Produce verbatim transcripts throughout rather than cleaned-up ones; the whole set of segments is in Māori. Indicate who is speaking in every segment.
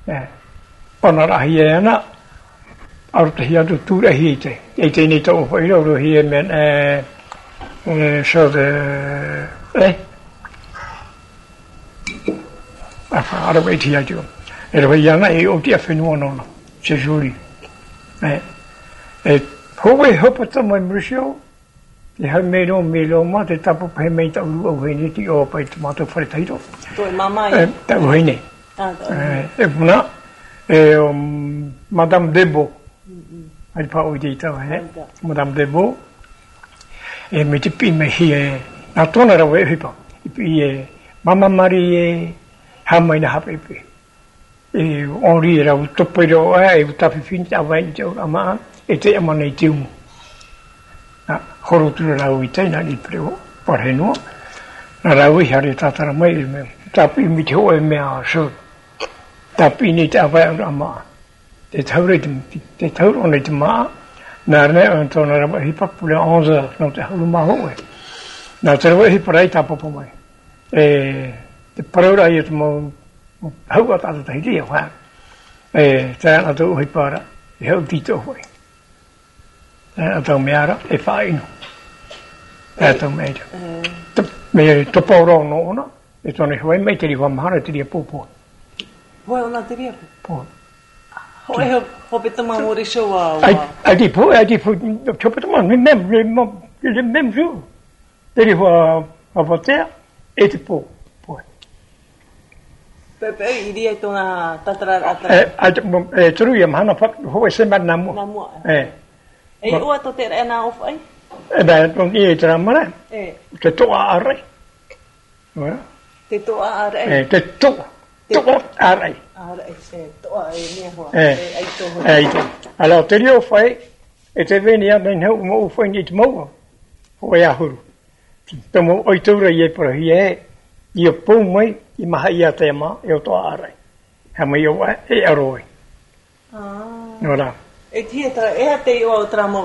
Speaker 1: eh onara hiena arta hiatu tura hiete e te ni to foi ro hie men eh so de eh afa ara wait hier jo e ro ia na e o ti afenu no no se juri eh e hoe hopata mai mrisho e ha me no me lo ma te tapu pe me ta u o he ni ti o pa te mato fare taito
Speaker 2: to mama e
Speaker 1: ta ho ni
Speaker 2: ah
Speaker 1: e buna e madame Debo ai pa o di ta he madame Debo e me te pi me hi na tona ra we pa pi e mama mari e ha mai na ha pe e ori era u to pe ro e u ta fin ta vai jo ama e te ama nei tiu na horo tu ra u te na ni preo pare no na ra u hare ta ta mai me ta pi mi te o me a so ta pi ni ta vai ama te taure te taure on te ma na ne on to na ra hi pa pule onze no te hu ma ho e na te ro hi pare ta po mai e te pare ra i te mo hau ata ta hi wa e ta na to hi para e hau ti to hoi e to me ara e fai no e to me to me to poro no no e to ne hoi me te ri wa mara te ri po po
Speaker 2: Voi ona te ri
Speaker 1: po
Speaker 2: ho e ho pe tama mo ri show wa
Speaker 1: ai ai di po ai di po to pe tama me mem me mem ju te ri wa a voter e te po
Speaker 2: Pepe iria tona tatara atra.
Speaker 1: Eh, eh, tru ia mana fa ho se man namu.
Speaker 2: Namu.
Speaker 1: Eh.
Speaker 2: E o to te na of ai.
Speaker 1: Eh, ba ton i tra mara.
Speaker 2: Eh.
Speaker 1: Te to are. Ora.
Speaker 2: Te to are.
Speaker 1: Eh, te to. To are.
Speaker 2: Are se to ai ne ho.
Speaker 1: Eh.
Speaker 2: Ai to.
Speaker 1: Eh. Allora te io fai e te venia ben ho mo fai nit mo. Ho ia huru. Tomo oi tura ie por hie. Io pum mai i maha ia te ma e o to are. Ha mai o e aroi.
Speaker 2: Ah.
Speaker 1: Ora.
Speaker 2: E ti tra e a te o tra mo.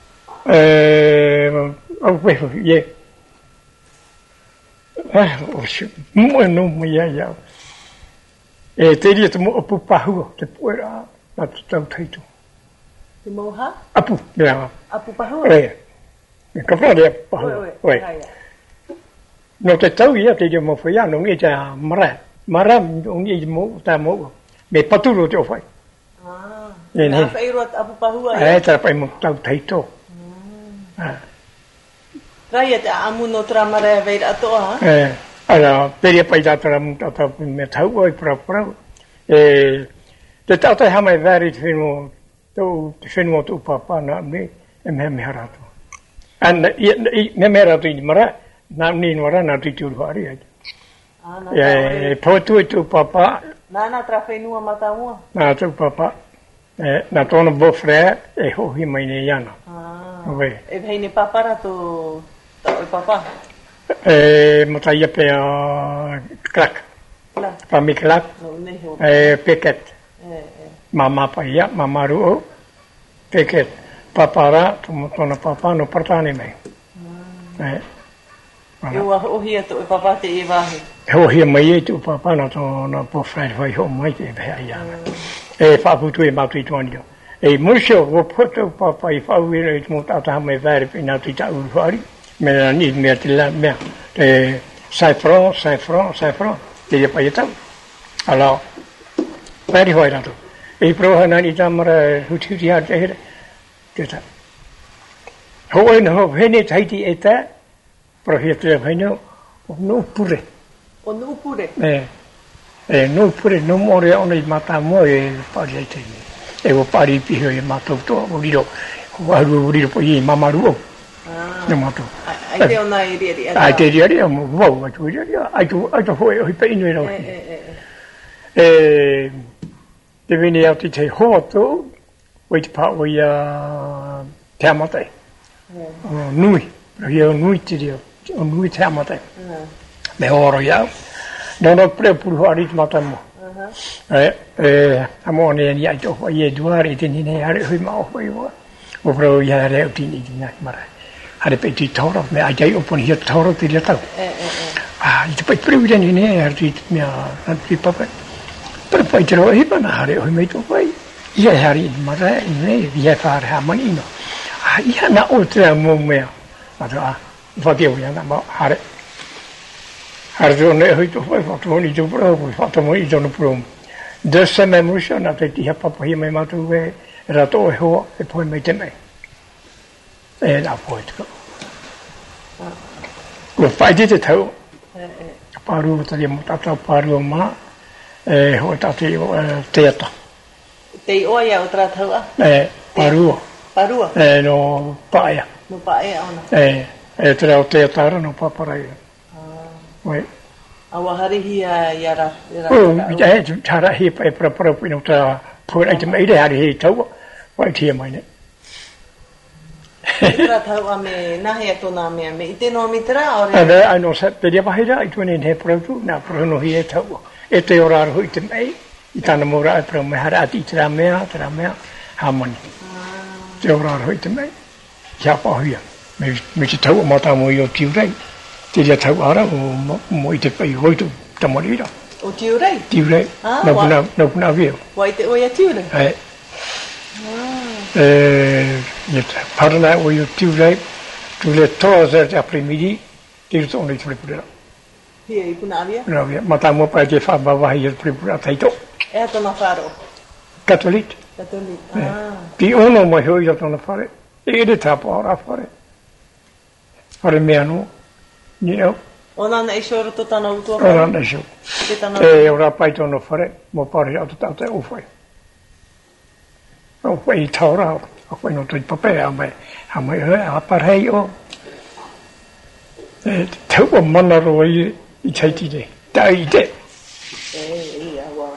Speaker 1: Eh, o pe ie. Ah, o shi mo no mo ia ia. E te ri te mo pu pahu te puera na tau taito.
Speaker 2: Te moha?
Speaker 1: Apu, ya.
Speaker 2: Apu pahu?
Speaker 1: Eh. Me ka fa de pahu. Oi. No te tau ia te mo foi ano ngi ta mara. Mara ngi mo ta mo. Me paturo te fai.
Speaker 2: Ah.
Speaker 1: Ne ne.
Speaker 2: Fa iro apu pahu ai.
Speaker 1: Eh, ta pai mo tau taito. Ah.
Speaker 2: Rai te amu no tra mara ve ato ha.
Speaker 1: Eh. Ala, peria pai ta tra mo ta me tau oi pra pra. Eh, te tau te hamai vari te mo tu te fenmo tu papa na me e me me harato. An i me me harato i mara. Na ni no ra na tu tu hari ai.
Speaker 2: Ah na.
Speaker 1: Eh, po tu tu papa.
Speaker 2: Na na tra fe nua mata mo.
Speaker 1: Na tu papa. Eh, na tono bo frère e ho hi mai ne yana.
Speaker 2: Ah.
Speaker 1: Oi.
Speaker 2: E vei ne papara to to papa.
Speaker 1: Eh, mata ia pe crack.
Speaker 2: La.
Speaker 1: Pa mi crack.
Speaker 2: No ne ho.
Speaker 1: Eh, peket.
Speaker 2: Eh eh.
Speaker 1: Mama pa ia, mama ru. Peket. Papara, tu tono papa no partane mai. Eh.
Speaker 2: Eu o hia to papa te e vahe.
Speaker 1: Ho hi mai tu papa na to na po frère vai ho mai te be ia. E fa putu e ma tu tonio. E musho o poto papa i fa wi re mo ta ta mai vere pina tu ta u fari. Me na ni me te la me. E cinq francs, cinq francs, cinq francs. Te ia pa ia. Alors, veri vai na tu. E pro na ni ta mara hutu ti ha te. Te ta. Ho e no hene taiti eta. Pro hia te haino no pure.
Speaker 2: O no pure.
Speaker 1: Eh. Eh, no pure no more ona i mata mo e pari ai te. E o pari piho e mata to o riro. O aru riro po i mamaru.
Speaker 2: Ah.
Speaker 1: No mato.
Speaker 2: Ai te ona i ri ri.
Speaker 1: Ai te ri ri mo vo, ai tu ri ri. Ai tu ai tu foi o pe ino era.
Speaker 2: Eh eh
Speaker 1: eh. Eh, te vini ati te hoto. Wait pa o ia te amate. Oh, nui. Rio nui te rio. O nui te amate. Me oro ia. Non ho pre pur harit matamo. Eh, eh, amone ni ai to ye duare te ni ne are hui ma hui wa. O pro ia re uti ni na mara. Are pe ti toro me ai dai opon hier toro te ta.
Speaker 2: Eh eh eh.
Speaker 1: Ah, i te pe pre ni ne ar ti me a ti papa. però poi te lo ripanare ho messo poi ieri ma ne via fare a manino ah io na oltre a me ma infatti io non fare Arjuna ho poi fatto un giro proprio fatto un giorno proprio adesso mi emoziona che ti ha papà io mi metto era to e poi mi teme e la poi lo fai di te paru tadi mutata paru ma eh ho tati teatro
Speaker 2: te oia outra tau
Speaker 1: eh paru
Speaker 2: paru
Speaker 1: eh no paia
Speaker 2: no paia ona
Speaker 1: eh e tra o teatro no pa parai Wait.
Speaker 2: Awahari hia yara yara.
Speaker 1: Oh, yeah, chara hi pa pra pra no tra put ai mai de hari hi tau. Wai thia mai ne.
Speaker 2: Tra tau ame na he to na me me ite no mitra ore.
Speaker 1: Ada ai no se pe dia ba hi da i tuni ne pro tu na pro no hi tau. E te ora ro ite mai. I tana mora pro me hara ati tra me tra me hamon. Te ora ro ite mai. Ja pa hi. Me me te tau ma ta mo yo tiu dai. Te dia tau ara o mo i te pai hoitu tamarira.
Speaker 2: O tiu rei?
Speaker 1: Tiu rei. No puna, no puna vio.
Speaker 2: Wai te oia tiu rei?
Speaker 1: Eh. Eh, niente, parla o io tiu rei, tu le tose a primidi, ti sono i prepura.
Speaker 2: Hia i puna avia?
Speaker 1: No via, ma tamo pa te fa ba vai il prepura taito.
Speaker 2: E ato na faro?
Speaker 1: Cattolic.
Speaker 2: Cattolic. Ah.
Speaker 1: Ti uno mo ho io sono fare. E de tapo ora fare. Fare miano. You know.
Speaker 2: Ona na isoro to tana utua.
Speaker 1: Ona na isoro.
Speaker 2: Te tana.
Speaker 1: E ora pai tono fare, mo pare auto tata o fai. O fai taura, o fai no to papel a me, a me a parei o. E te o manaro i i chaiti de. Dai de.
Speaker 2: E ia wa.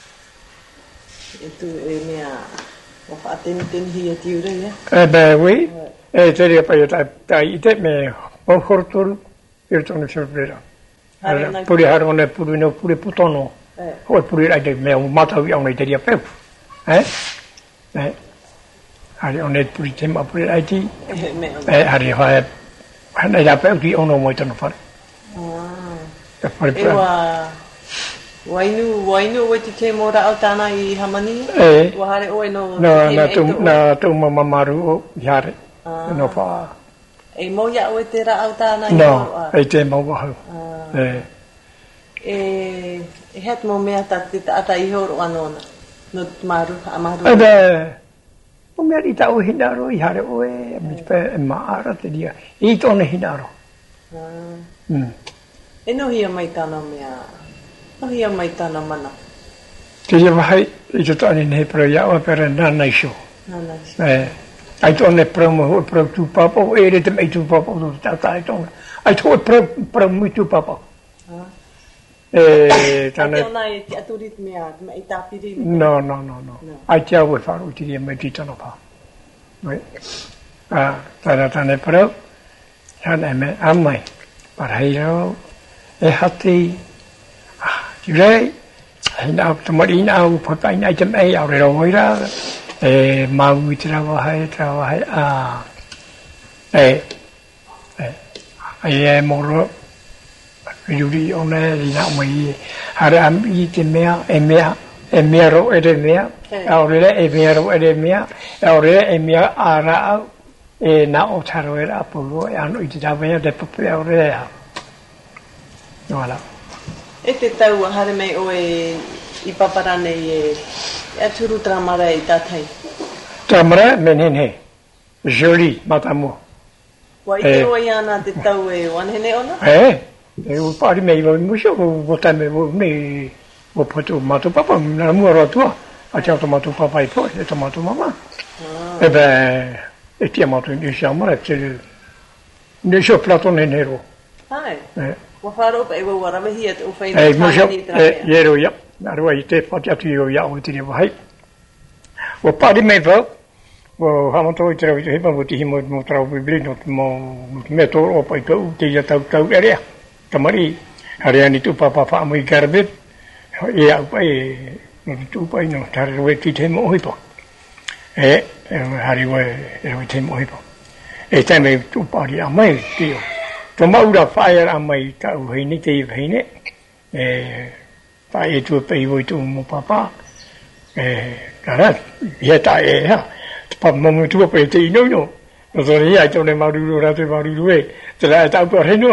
Speaker 2: E tu e mea o fa ten ten hi e tiu re.
Speaker 1: E be we. E te ria pai dai de me o hortur io sono sempre pure harone pure no pure putono o pure ai de me un mata vi una idea pe eh eh ari onet pure tema pure ai ti eh ari ha hanno da pe di ono mo tono fare ah
Speaker 2: e wa wainu wainu we ti te mora autana i hamani wa hare o no
Speaker 1: no na tu na tu mama maru yare no fa
Speaker 2: E mo ya o te ra autana i
Speaker 1: no, e te mo wa e
Speaker 2: e e het mo mea ta te ata i horo anona no maru amaru
Speaker 1: e be o mea i ta o hinaro i hare o e mi pe ma ara te dia i tone hinaro mm
Speaker 2: e no hia mai tana mea no hia mai tana mana
Speaker 1: te ia vai i te tani ne pro ya o per na na sho
Speaker 2: na na sho
Speaker 1: e ai tone promo pro tu papo e te mai tu papo tu ta ta tone ai to pro pro mu tu papo e
Speaker 2: tane ona e ti aturit mea mai ta piri
Speaker 1: no no no no ai tia we fa u ti me ti tano pa noi ah tana tane pro hana me amai paraio e hati ah direi na tomarina u pa ina te mai au re oi ra e mau i trabalhar trabalhar ah e e moro yuri ona ina mai hara am i te mea e mea e mea ro e mea ore e mea ro e mea ore e mea ara e na o taro era apolo e ano i te tawe de pape ore voilà
Speaker 2: e te tau hare mai o e i paparane e e turu tramara i tatai
Speaker 1: tramara menene joli matamo
Speaker 2: wa i te o iana te tau e wanhene ona
Speaker 1: eh e o pari me i musho o tame o me o poto mato papa na mo ro tua a tia tomato papa i poi e tomato mama e be e ti amato in chambre c'è ne sho plato nero
Speaker 2: ai eh wa faro pe wa ra me hiet o fai
Speaker 1: e musho e yero ya Arua i te pati atu i o ia o te rewa hai. O pari mei vau, o hamato i te rau i te hepa mo te himo mo trau bibli no mo me toro o pai tau, te ia tau tau area. Tamari, harea ni tu papa wha mo i garabit, e au pai, no tu pai no, tare roe ki te mo hipo. E, hari roe, roe te mo hipo. E taime tu pari a mai, tio. Tō maura whaia a mai tau heine te i heine, e, pa e tu pe i tu mo papa e cara ia ta e ha pa mo tu pe te no no no so ia tu ne ma du ra te ma du e te la ta po re no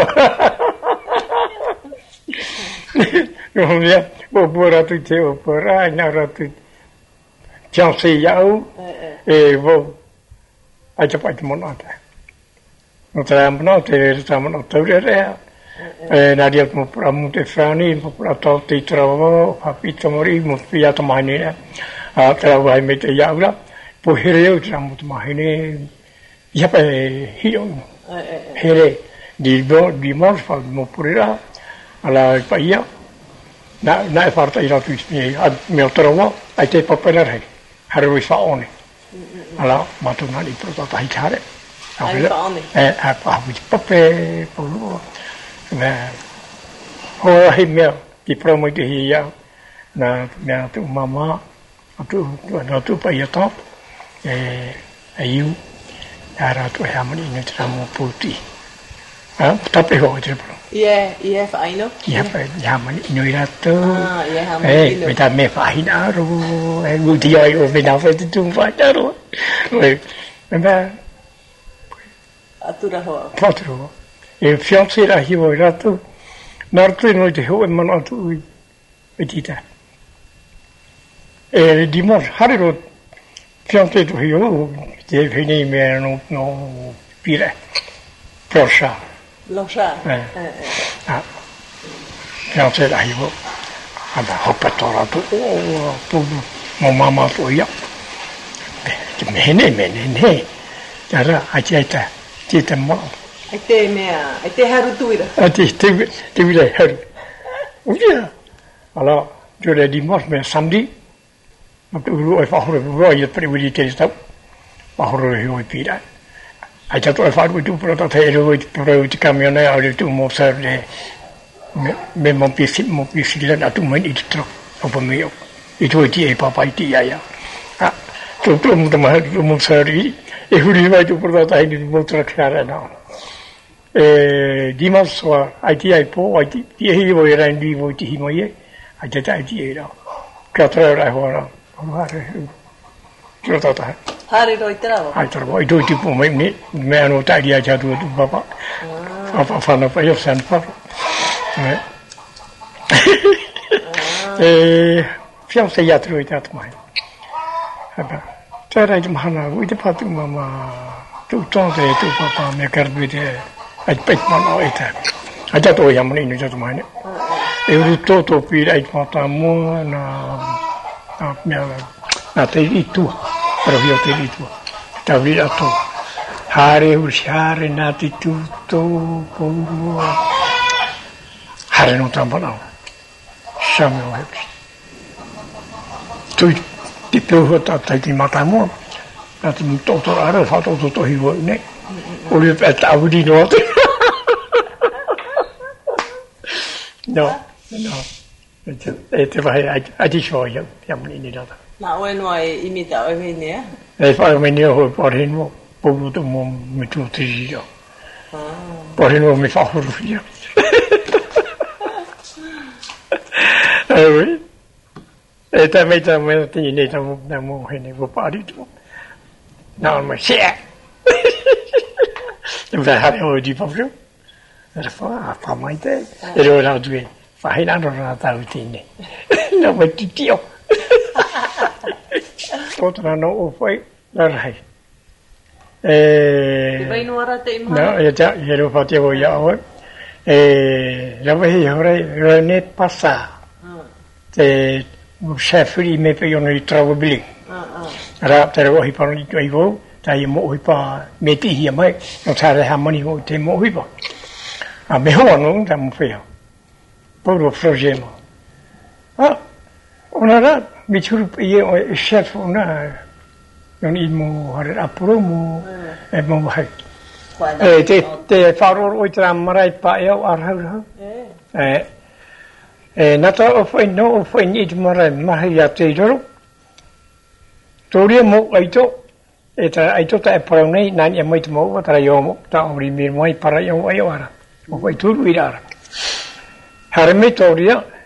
Speaker 1: no mia bo bo ra tu te o po ra na ra tu chang se yao e bo ai cha pa mo na ta no tra mo no te tra mo no te re e na dia mo pra mo te frani mo pra to te travo pa pito mori mo pia to mani a tra vai me te yao la po here o tra mo to mani ya pa hi o here di bo di mo fa mo pura ala pa ia na na farta ira tu mi mi trovo ai te papera hai harui fa one ala ma tu na di pro ta hi chare eh a pa vi pape po na ho hi mi di pro mo di ya na na tu mama tu na tu pa ia to eh aiu ara tu ha mo ni ni tra mo puti ah tape ho je pro
Speaker 2: Iya, iya phải nó.
Speaker 1: Iya phải, dạ mà người ra tới.
Speaker 2: À, iya hàm.
Speaker 1: Ê, người ta mẹ phải đó rồi, em vui thì rồi, người nào phải chung phải đó rồi. Rồi, người ta.
Speaker 2: À, tu ra hoa.
Speaker 1: Phát rồi. Em fiancé là hiểu rồi ra tới. Nó tới nói thì hiểu em mà nó tới. Vậy thì ta. Ê, đi mất, hai rồi. Fiancé tôi hiểu, thì phải này mẹ nó nó bị lại. Prosa.
Speaker 2: Lo sa.
Speaker 1: Eh. Ah. Fiancé là hiểu. À là học bắt đầu là tôi, tôi, ମୋ mama tôi ya. Mẹ này mẹ này này. Chả ra ai chơi ta, chơi ta mà.
Speaker 2: Ai tê mẹ, ai tê haru tôi đó.
Speaker 1: À thì thì thì bây giờ haru. Ủa ya. Alors, je l'ai dit moi mais samedi. Mà tôi rồi phải rồi rồi giờ phải đi chơi sao. Mà rồi rồi đi đã. Ai cho tôi phải đi tu pro ta thấy rồi pro đi camion này ở tu mo ser de. Me mo pisi mo pisi là tu mình đi truck. Apa me. Itu dia papa itu ya ya. Ah, tu tu mo ma tu mo ser đi. E huri vai tu pro ta ini mo truck cara na. E dimas soa ai ti ai po ai ti ti hi vo era ndi vo ti hi mo ye. Ai ta ai ti era. Ka tra ra ho ra. Ho ra. Tro ta ta.
Speaker 2: Hari rồi trao.
Speaker 1: Ai tra vo itu ti po me ni me ano ta dia cha tu tu papa. Papa fa na pa yo san pa. E fiancé ya tro ta mai. Aba. Tra ra jum hana vo ti pa tu mama. Tu tong de tu papa me kar bi de. Ai pek mana itu, aja tu yang mana ini jadi mana. Itu tu tu pilih ai matamu na na na teri itu, perlu teri itu. Tapi itu hari hari nanti tu tu pun hari nu tambah nau, sama orang. Tu tipu hota tadi matamu, nanti tu tu ada foto tu tu hiu ni. Oleh tahu di no. No, no. Itu bahaya. Aji show yang yang ini dah.
Speaker 2: Nak wen wai imita wen ni ya.
Speaker 1: Eh, kalau ini aku parin mo, puluh tu mo mitu tiga. Ah. Parin mo mifahur dia. Eh, eh, tapi tapi ini tamu tamu ini bapa itu. Nama macam. Và hai hồi đi phong trước, rồi phá phá máy thế, rồi nào tụi phải làm rồi là tao tiền này, nó phải chi tiêu, tôi là nó phải là này, nó giờ chắc giờ nó phải tiêu giờ rồi, nó phải hiểu đấy, rồi net passa, thì chef đi mấy cái người travel billing, rồi từ đó thì phải đi chơi vô. Tại mỗi hồi pa mấy tí hiểm ấy, nó xài ra ham money mỗi thêm mỗi hồi pa, à mấy hôm nó cũng làm phải, bao nhiêu project mà, à, ông đó bị chụp cái chef ông đó, ông đi mua hay là pro mua, em mua hay, eh, thế thế phá rồi ôi làm mà lại pa yêu ở đâu đó, eh, eh, nó tao phải nó phải như thế mà lại mà hay là thế rồi, tôi đi mua cái chỗ Eta itu tak perlu ni nani yang itu mau tera yomo tak ori mir mai para yomo ayo ara. Apa itu widar. Hari itu dia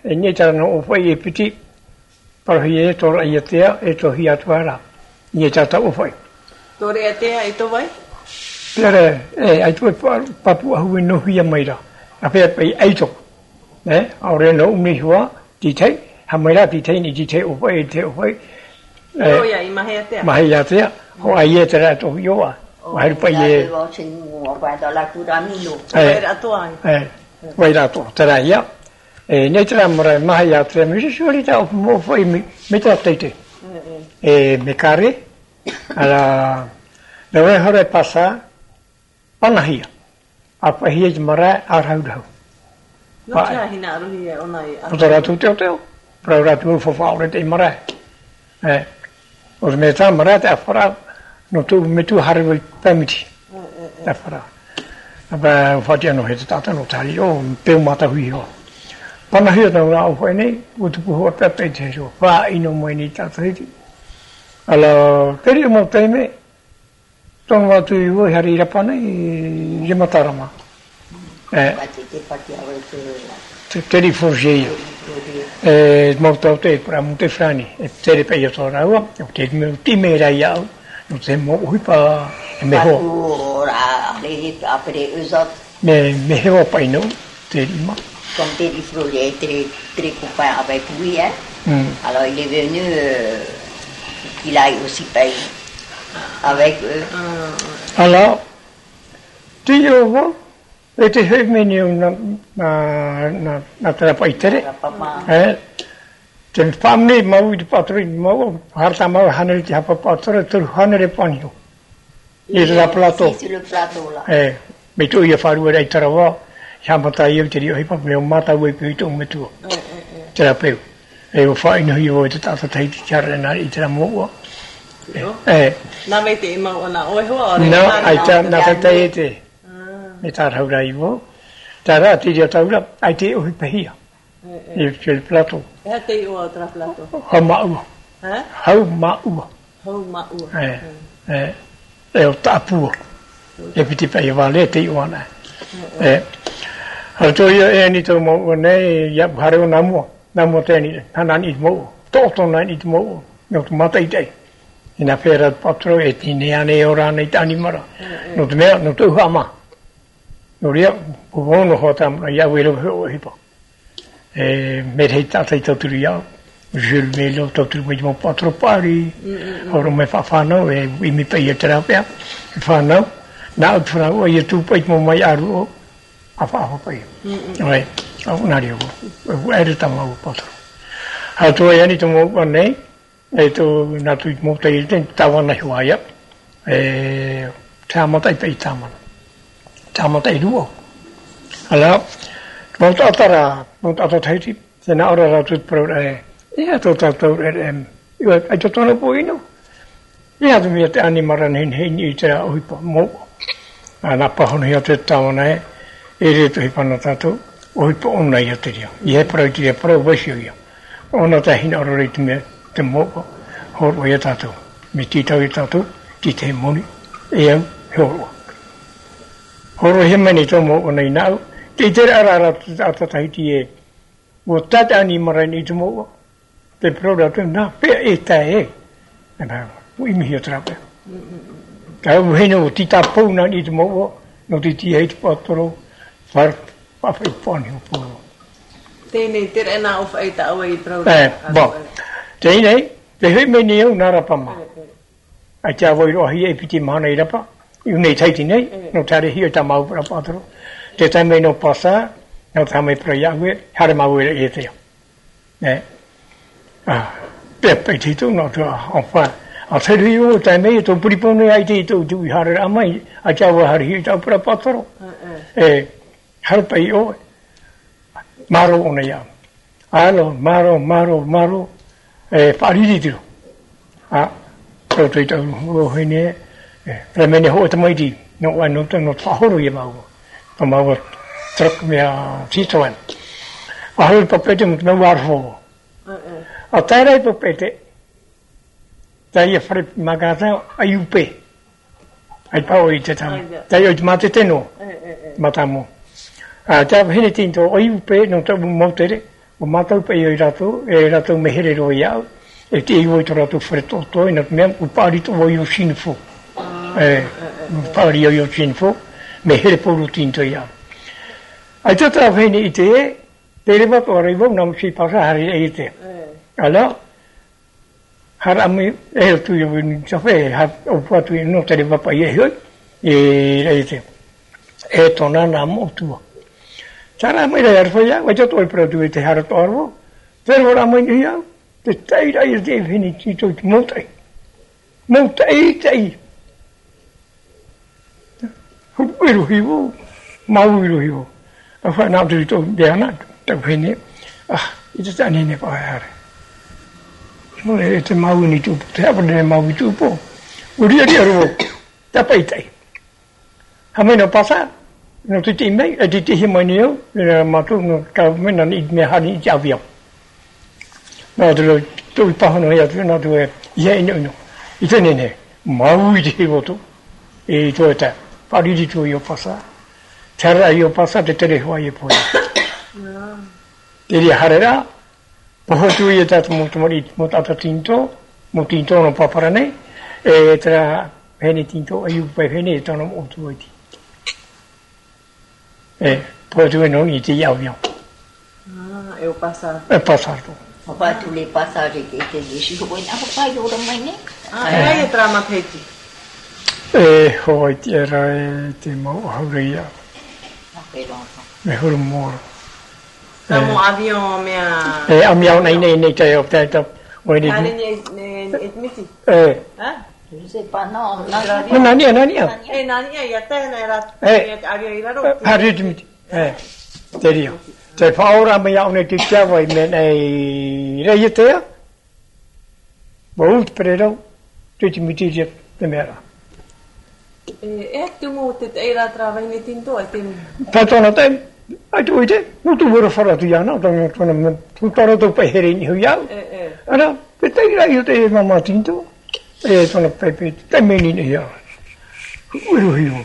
Speaker 1: niente non fai petit per hier tor ayetea e to hiatwara niente ta o fai
Speaker 2: tore atea e to vai
Speaker 1: pere e ai tu papu hu no hia maira a pe pe ai to eh ore no mi hua di thai ha maira di thai ni di thai o fai te o fai
Speaker 2: eh ya i mahe atea
Speaker 1: mahe atea ho ayetera to yo a vai pe ye
Speaker 3: lo chin mo qua đó là cu da mi lo
Speaker 2: vai ra to ai
Speaker 1: eh vai ra to tera ya e netra mora mahe atea mi shuri ta mo fai mi mi ta tete e me care alla dove hore passa panahia apa hia mara arhau
Speaker 2: no cha hina ro hi ona i
Speaker 1: Potera tu teo teo pra tu fo fa ore te mara eh os meta mara te afara no tu me tu harve permiti te afara aba fatia no het tata no tari o pe mata hui ho panahia no la o ne o tu ho pe pe te jo fa ino mo ni ta tri ala peri mo teme ton va tu io hari la pana e matarama eh te forgeio eh molto te para multe frani e te pe io tora o te me ti me ra ya no te mo ui pa me ho
Speaker 3: ora le après eux autres
Speaker 1: me me ho pa no te ma
Speaker 3: comme t'es dit Froger très très copain avec lui hein mm. Alors il est venu euh, il a aussi payé avec eux
Speaker 1: alors tu yo e te hei meni na na na na tra paitere eh te family mau i patri mau harta mau hanel ti hapa patro tu hanere panio e la plato
Speaker 3: sur le plateau là
Speaker 1: eh me tu ia faru ai tarawa chamata ia te ri pa me mata we pi tu me tu tra pe e o fa ino io te ta ta ti charre na i tra mo eh
Speaker 2: na me te mau ona o ho ore
Speaker 1: no ai ta na ta te te e ta raura i vo ta ra ti dia taura ai te o pehia e il plato
Speaker 2: e te o tra plato
Speaker 1: ha ma u
Speaker 2: eh
Speaker 1: ha ma u
Speaker 2: ho ma u
Speaker 1: eh eh e o tapu e piti pe vale te o na eh ha to ia e ni to mo ne ya hare o namo namo te ni hanani mo to to na ni mo no to mata i te ina fera patro e ti ne ane ora nei tani mara no te me no to ha ma no ria o vono hotam ya welo ho hipo e me rei tata i taturia je le melo tatu mo mo patro pari ora me fa fa no e mi pe ia terapia fa no na fra o ia tu pe mo mai aru a fa ho pe ai au na rio o era tamo patro ha to ia ni to mo nei e to na tu mo te i tava na huaia e tamo tai pe tamo tamo tai duo ala molto atara molto atati se na ora ra tut pro e e to to to em io ai to no poino e adu mi te animara nen hen i te o po mo ana pa hono ia te taona e e re to hipana tato o po ona ia te ria i e pro ti e pro wasio ia ona ta hin ora re te me te mo ho o ia tato mi ti tau i tato ti te moni e au ho horo himani to mo ona inau te te ara ata taiti e o tata ni marani to mo te product na pe eta e na ui mi hi trape ka u heno ti ta po na ni to mo no ti ti heit patro far pa fa poni po
Speaker 2: te ne te na of eta o i product
Speaker 1: eh bo te nei te himani o na rapa ma a cha voi ro hi e piti mana i rapa io nei taiti nei no tare hi ta mau para patro te tamai no passa no tamai pro yawe hare mau e te eh ah pe pe ti tu no to enfin a te rio tamai to puripone ai te to tu hare amai a cha wa hare hi ta para patro eh hare pe o maro ona ya alo maro maro maro eh paridi tu ah to to to ho ne per me ne ho te mai di no wa no to no fa ho ye mau to mau truck me a Citroen a ho to pete no war ho a tare to pete dai fare magazin aiupe ai poi te tam dai o mate te no matamo a ta hene tinto aiupe no to mo tere o matau pe i rato, e rato mehere ro iau, e te iwo i to rato freto to, ina mea, o pari to o i o sinfo. E, o pari o i o sinfo, mehere poru tinto iau. Ai tata whene i te e, te rewa to reiwa, nam si pasa hari e i te. Ala, har ami, e o tu i o ni tawhe, o patu i no te rewa pa i e hoi, e i te. E tona na mo tua. Tara mai rai arwha ia, wai tato i pratu e te hara to arwo, te rora mai ni iau, te tei rai e te whini tito i te mautai. Mautai tei. Huiru hiwo, mau iru hiwo. A wha nā tui tō deana, tau whini, ah, i te tani ne pa hare. Mole e te mau ni tūpo, te hapa ne mau i tūpo. Uria ria roo, tapai tei. Hamena pasa, no te te mei, e te te he mai ni au, e matu no ka mena ni me hani i te aviau. Nā te roi, tō i pahano hea tu, nā tu e, ia ino ino. I te nene, mau i te he woto, e tō e ta, pariri tō i o pasa. Tara i o pasa te tere hoa i e poia. Te ria harera, poho tu i e tata mo tumari, mo tata tinto, mo tinto no papara nei, e tera hene tinto, a iu pai hene e tana mo tu i ti. E, poho tu e non i te iau iau.
Speaker 2: Ah, e o pasar.
Speaker 1: E pasar tu.
Speaker 3: Papa tu le pasar e ke te disi, ko ina ko pai ora mai ne.
Speaker 2: Ah, e ai e trama peti.
Speaker 1: E, hoi te era e te mau haureia. Me huru moro.
Speaker 2: Tamo avion mea...
Speaker 1: E, amiau nei nei nei te o te te o e
Speaker 2: Tane
Speaker 1: ni.
Speaker 2: ne etmiti.
Speaker 1: E.
Speaker 2: Ha?
Speaker 3: Non sei pa no,
Speaker 1: No, nania, nania.
Speaker 2: E nania ia tēnei ra.
Speaker 1: E.
Speaker 2: Aria i raro.
Speaker 1: Hari te miti. E. Te rio. Te whaora me au nei te tiawa i me nei rei tea. Mo ut pererau. Te te miti ria te mera.
Speaker 2: E, e tu mo te te eira trava i ne tinto e te...
Speaker 1: Patona te, ai tu i te, no tu wera whara tu iana, tōna tōna tu tara tō pai here ni hui au.
Speaker 2: E, e.
Speaker 1: Ara, pe te ira i o te mama tinto, e tōna pai pe, te meni ni iau. Uru hiu.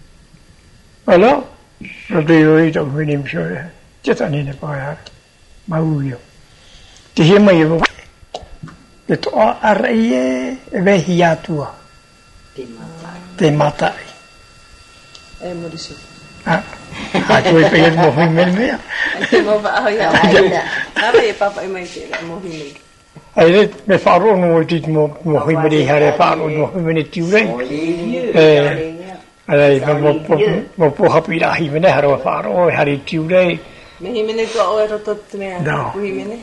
Speaker 1: Ala, ra te iro i tau hui ni msio e, teta ni ne pai ara, mau iu. Te he mai evo, te toa arei e, e vehi atua.
Speaker 3: Te matai.
Speaker 1: Te matai.
Speaker 2: E morisi.
Speaker 1: Ah, ah, tu e pega mo hui mel mea.
Speaker 2: Te mo va ai ai. Ara e papa i mai te mo hi mai.
Speaker 1: Ai re me wharo no ti mo mo hui meri hare wharo no hui meri tiure. Eh, ai mo mo mo po hapi ra hi mene haro wharo e hare tiure.
Speaker 2: Me hi mene ko o e roto te mea.
Speaker 1: No.
Speaker 2: Hui mene.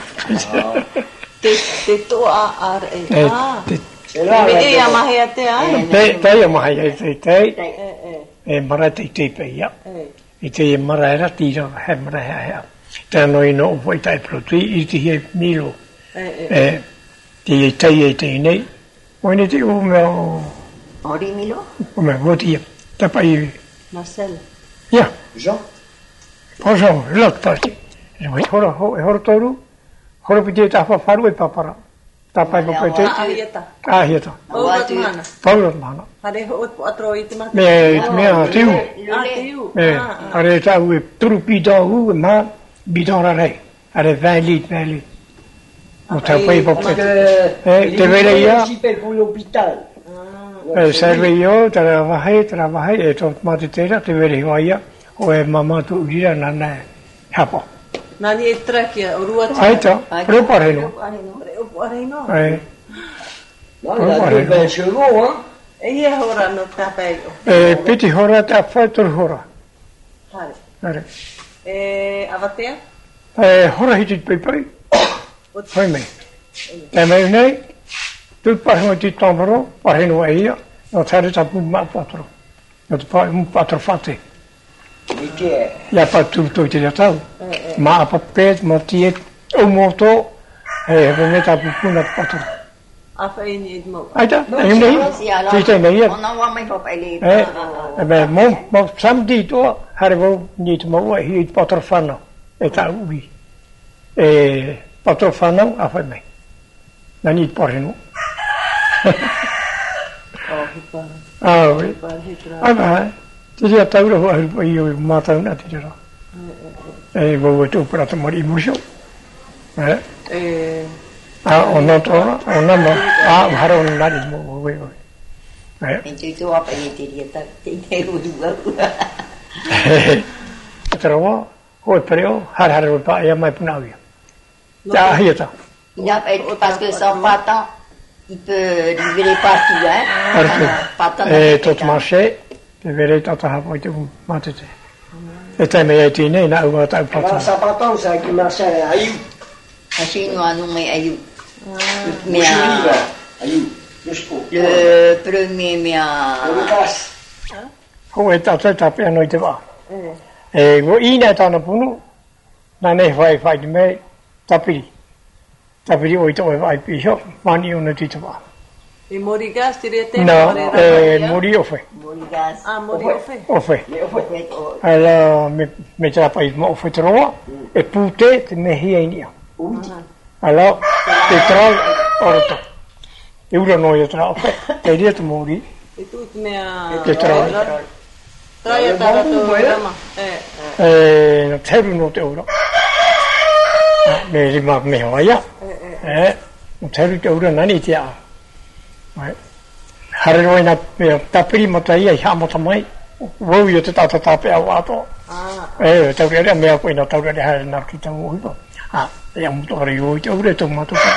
Speaker 1: No.
Speaker 2: Te te toa ar e. Ah.
Speaker 3: Me
Speaker 2: e a mahi a te ai.
Speaker 1: Te te ia mai ai te te.
Speaker 2: E e.
Speaker 1: E mara te te pe ia.
Speaker 2: E.
Speaker 1: I te e mara era tira he mara he he. Te no ino o voi tai protui i te he milo.
Speaker 2: E e.
Speaker 1: E te e te e te nei. O ne te o me o
Speaker 3: Ori milo?
Speaker 1: o me votia. Te pai.
Speaker 2: Marcel.
Speaker 1: Ja.
Speaker 4: Jean?
Speaker 1: Bonjour, lot parti. Hora hora hora toru. Hora pite ta fa faru e papara. Ta pai po pete.
Speaker 2: Ah, ieta.
Speaker 1: Ah, hieta.
Speaker 2: O tu mana.
Speaker 1: Paulo mana.
Speaker 2: Hare ho o atro i te mata.
Speaker 1: Me me a tiu.
Speaker 2: Ah, tiu.
Speaker 1: Me are ta u turu pita u ma bidon ra rei. Are vali vali. O ta pai po pete. Eh, te vele ia.
Speaker 4: Pour l'hôpital.
Speaker 1: Eh, serve io, travahai, travahai e to mate tera te vele ia. O e mama tu ira nana. Hapo.
Speaker 2: Nani e trakia o rua
Speaker 1: Ai ta, pro pareno.
Speaker 2: O pareno.
Speaker 1: Eh.
Speaker 4: Non, il a deux vingt chevaux, hein.
Speaker 2: E ia hora no tapai.
Speaker 1: Eh, piti hora ta fator hora.
Speaker 2: Hare.
Speaker 1: Are.
Speaker 2: E avatea?
Speaker 1: Eh, hora hiti pai pai. Hoi me. E me nei, tu paremo ti tombro, pareno e ia, no tare ta pu ma patro. No tu pa un patro fate.
Speaker 4: Et qui est?
Speaker 1: Ya pa tu tu ti tau. Ma pa pet mo ti o moto e me ta pu na patro.
Speaker 2: Afa e ni mo.
Speaker 1: Ai ta, e nei. Ti te nei.
Speaker 3: Ona wa mai papa ele.
Speaker 1: Eh, e beh, mo mo samdi to harvo ni to mo hi patro fano. E ta ubi. E patro fano a fa me. Nani poreno.
Speaker 2: Oh, hipa.
Speaker 1: Ah, oui.
Speaker 2: Hipa hitra.
Speaker 1: Ah, bah. Ti dia tau ro ai io mata una ti ro. Eh, voi tu per la morire muscio. Eh?
Speaker 2: Eh.
Speaker 1: Ah, ono to, ono no. Ah, haro nari mo voi voi. Eh?
Speaker 3: Enti tu apa ni dia tak tidak dua.
Speaker 1: Trovo, ho preo, har har pa ya mai punavia. Ya hieta.
Speaker 3: Il a parce que son patin, il peut livrer partout, hein.
Speaker 1: Patin. Eh, tot marché, le verrete a ha poi tu matete. E te me ai tine na uva ta patin.
Speaker 4: Ma sa patin sa qui marche aïu.
Speaker 3: Chez nous on nous met aïu.
Speaker 4: Mais aïu.
Speaker 3: Le premier mia.
Speaker 1: Ho e ta ta pe no te va. Eh, go ina ta na punu. Na ne vai vai me tapi. Tapi o ito vai pi ho mani uno ti va.
Speaker 2: E morigas direte?
Speaker 1: No, eh mori ofe.
Speaker 3: Morigas.
Speaker 2: Ah, mori ofe.
Speaker 1: Ofe. Allora me me tra poi mo ofe trova e pute te me hienia. Allora te trovo orto. E uno noi trovo. E dietro mori.
Speaker 2: E tu me a
Speaker 1: Te trovo.
Speaker 2: Traia tara tu rama. Eh.
Speaker 1: Eh, no teru no te ora. Me rima me hoia. Eh, no teru te ora nani te a. Right. Haroi na ta prima ta ia ha mo tamai. Wo yo te ta ta pe a to.
Speaker 2: Ah.
Speaker 1: Eh, ta re me a ko ina ta re ha na ki ta mo ho. Ah, e mo to re yo te ora to ma to pa.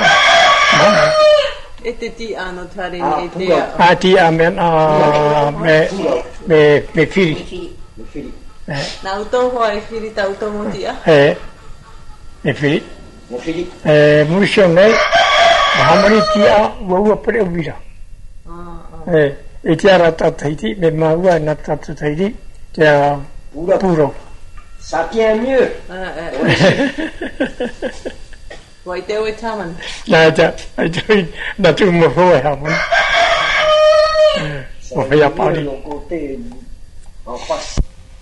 Speaker 2: E te ti ano tare ni e te.
Speaker 1: Ah, ti a me a me me me firi.
Speaker 4: Me firi.
Speaker 1: Eh.
Speaker 2: Na uto ho e firi ta uto mo ti a.
Speaker 1: Eh. Me firi.
Speaker 4: Me firi.
Speaker 1: Eh, murisho nei. Mahamari ti a wo pre ubira. Eh, e ti ara ta taiti me maua na ta taiti te puro.
Speaker 4: Ça tient mieux.
Speaker 2: Ah, eh. Wai te o taman.
Speaker 1: Na ta, ai te na tu mo ho ha mo. Eh, o fe ya pari.
Speaker 4: Le côté en face.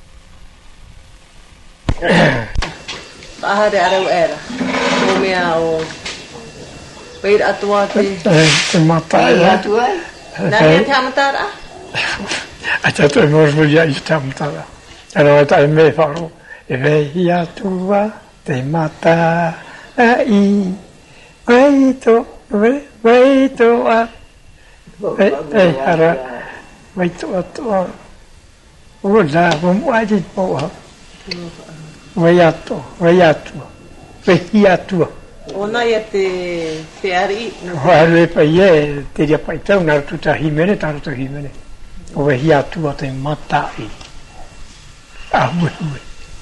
Speaker 2: Bahare arau era. O mea o Wait atua te.
Speaker 1: Eh, te mata.
Speaker 3: E atua?
Speaker 2: Na me tamatara?
Speaker 1: Ata te mo mo ya i tamata. Ano ta me faro. E ve ya tua te mata. Ai. Vai to, vai, vai to a. Eh, eh, ara. Vai to a to. O da, vamos a de boa. Vai a to, vai a to. Vai a to.
Speaker 2: Ona ia te te ari.
Speaker 1: Hale pa ye, te dia pa tau na tu ta himene, ta tu himene. O vai a to te mata i. Ah, ui, ui.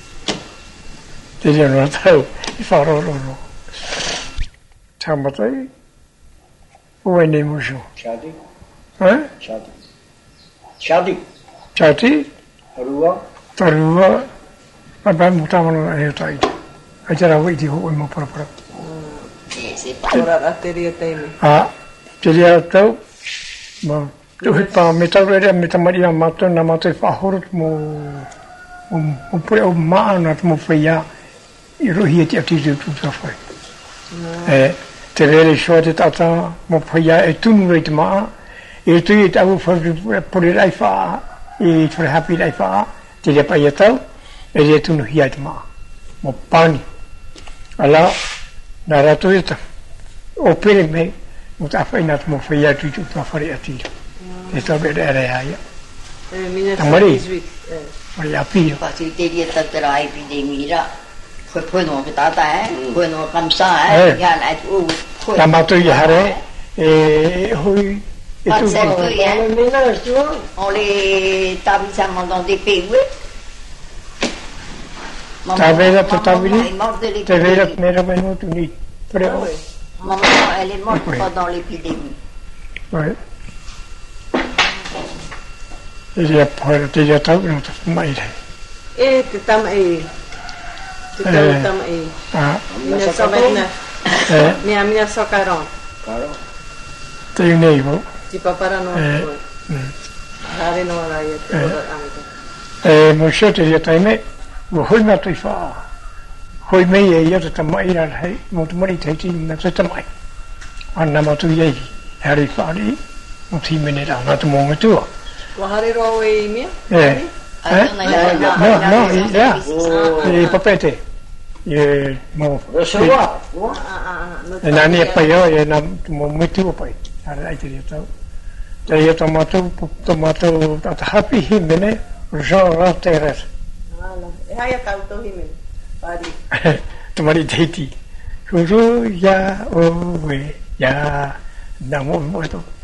Speaker 1: Te dia no tau, i faro ro ro. Tamatai. O ne musho.
Speaker 4: Chadi.
Speaker 1: Eh?
Speaker 4: Chadi. Chadi.
Speaker 1: Chati.
Speaker 4: Rua.
Speaker 1: Tarua. Apa mutamano e tai. Ajara wai di ho mo para para.
Speaker 2: Ora ateria teime.
Speaker 1: Ah, te dia tau. Ma tu hipa meta re meta maria mato na mato fa hor mo um um pre o ma na mo feia. I rohi ti ati tu tu fa fai. Eh, te vere short tata mo feia e tu no te ma. E tu i tau fa por rai fa. E for happy rai fa. Te dia pa ia tau. E dia tu no hi ai ma. Mo pani. Ala na rato ita. O pere me mo ta fa ina mo feia tu tu fa fare ati. E sta bene era ia.
Speaker 2: Eh, mina
Speaker 1: Amari.
Speaker 2: Eh.
Speaker 1: Mari api.
Speaker 3: Parce que dia tatra epidemie là. Faut prendre que tata hein, prenons comme ça hein, il y a là où.
Speaker 1: La mato i hare e hui e tu
Speaker 4: Le ménage, tu vois.
Speaker 3: On les tablissement dans des pays.
Speaker 1: ta vera to tabili te vera mera beno tu ni preo.
Speaker 3: Maman, elle est morte pendant l'épidémie.
Speaker 1: Ouais. Il y a pas de ya tau no te mai dai.
Speaker 2: E te tama e. Te tau tama e.
Speaker 1: Ah,
Speaker 2: Mina sabetna.
Speaker 1: eh,
Speaker 2: Mia mina sokaron.
Speaker 4: Claro.
Speaker 1: te nei vo.
Speaker 2: Ti papara no.
Speaker 1: Eh.
Speaker 2: Hare no ara ia te ora amita.
Speaker 1: Eh, mo shete ya taime, mo hoi ma tu fa. Hoi me e ya te mai ra hai, mo tu mai te ti na te mai. Anna ma tu ye, hari fa ri, mo ti mene ra na tu mo tu.
Speaker 2: Wa hare ro e mia?
Speaker 1: Eh, No, no, ya. Y papete. Y mo.
Speaker 4: Recevoir.
Speaker 1: Nani apa yo, ya nam mo muito pai. Ada itu dia tahu. Jadi tomato tomato at happy himene genre terres.
Speaker 2: E hai a tautou hime. Pari.
Speaker 1: Tomari teiti. Kuru ya o we ya namo mo to.